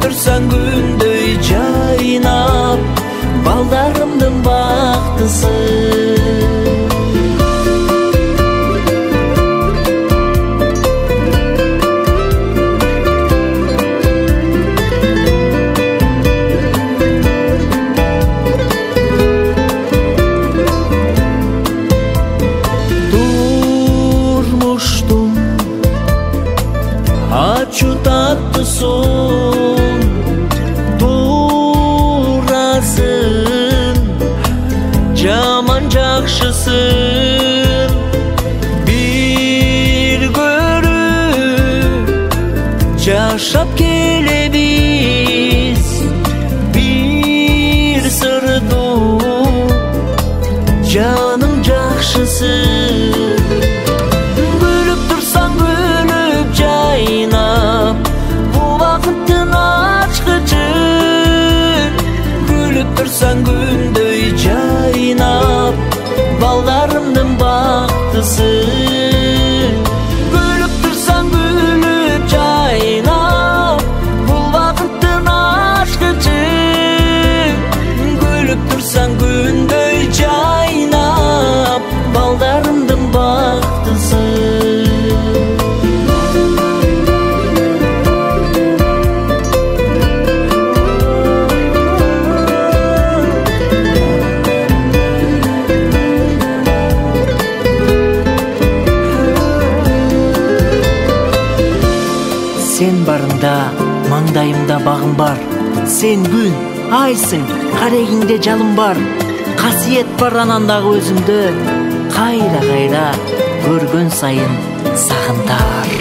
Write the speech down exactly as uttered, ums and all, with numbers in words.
турсаң күндөй жайнап, балдарымдын бактысы. Ачуу таттысын, туурасын, жаман жакшысын бир көрүп жашап келебиз. Бир сырдуу жаным жакшысын. Күлүп турсаң күлүп жайнап, бул бакыттын ачкычы. Күлүп турсаң күндөй жайнап, балдарымдын бактысы. Күлүп турсаң күлүп жайнап, бул бакыттын ачкычы. Күлүп турсаң күндөй жайнап, балдарымдын бактысы. Сен барыңда маңдайымда багым бар. Сен күн, айсың, карегиңде жалым бар. Касиет бар анандагы өзүңдө. Кайра кайра көргөн сайын сагынтар.